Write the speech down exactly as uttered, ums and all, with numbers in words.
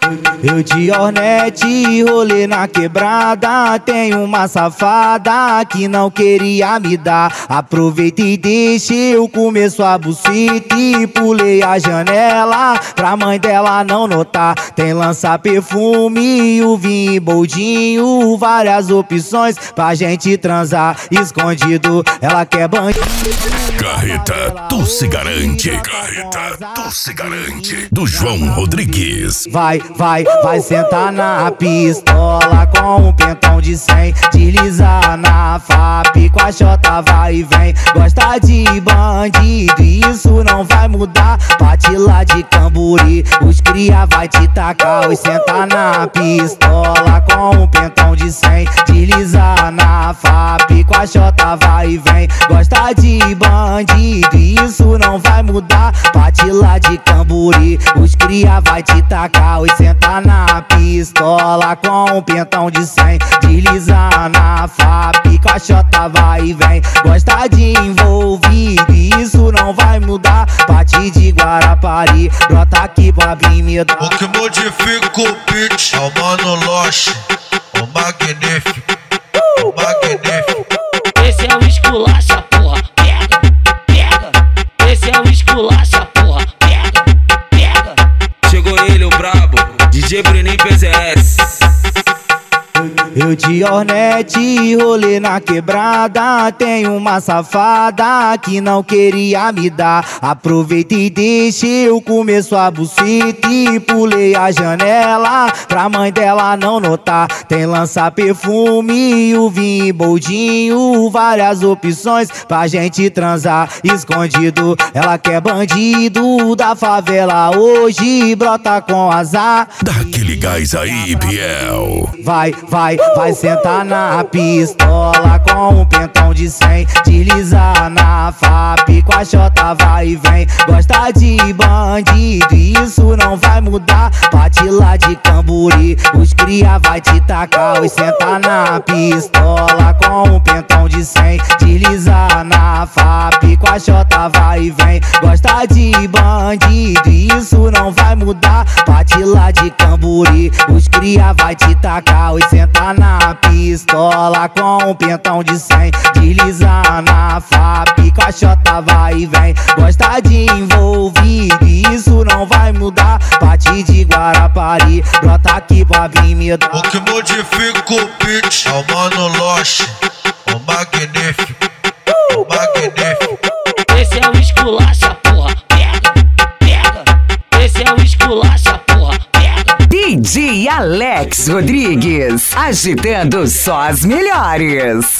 Eu de Hornet, rolê na quebrada. Tem uma safada que não queria me dar. Aproveita e deixa eu comer sua buceta. E pulei a janela pra mãe dela não notar. Tem lança-perfume, o vinho boldinho. Várias opções pra gente transar escondido. Ela quer bandido. Carreta, tu se garante. Carreta, tu se garante. Do João Rodrigues. Vai, vai, vai sentar na pistola com um pentão de cem. Deslizar na F A P com a chota vai e vem. Gosta de bandido, isso não vai mudar. Bate lá de Camburi, os cria vai te tacar. Oi, senta na pistola com um pentão de cem. Deslizar na F A P com a chota vai e vem. Gosta de bandido, isso não vai mudar. Bate lá de Camburi, os cria vai te tacar. Oi, senta na pistola com um pentão de cem. Deslizar na F A P com a chota vai e vem. Gosta de envolvido, isso não vai mudar. Bate de Guarapari, brota aqui pra vir me dar. O que modifica o pitch é o Mano Loche, o magnífico, o magnífico. Esse é o esculacha, porra, pega, pega. Esse é o esculacha, porra, pega, pega. Chegou ele, o brabo, D J Bruninho P Z S. Eu de Hornet, rolê na quebrada. Tem uma safada que não queria me dar. Aproveita e deixa eu comer sua buceta. E pulei a janela pra mãe dela não notar. Tem lança-perfume, o vinho boldinho. Várias opções pra gente transar escondido. Ela quer bandido da favela hoje. Brota com azar. Dá aquele gás aí, Biel. Vai, vai, vai sentar na pistola com um pentão de cem. Deslizar na F A P com a chota vai e vem. Gosta de bandido, isso não vai mudar. Bate lá de Camburi, os cria vai te tacar. Oi, senta na pistola com um pentão de cem. Deslizar na F A P com a chota vai e vem. Gosta de bandido, isso não vai mudar. Bate lá de Camburi, os cria vai te tacar. Oi, senta na pistola com um pentão de cem. Deslizar na F A P com a chota vai e vem. Gosta de envolvido, isso não vai mudar. Bate de Guarapari, brota aqui pra vir me dar. O que modifica o pitch é o Mano Loche, o magnífico, o magnífico. Esse é o esculacha, porra, pega, pega. Esse é o esculacha, porra, pega. D J Alex Rodrigues, agitando só as melhores.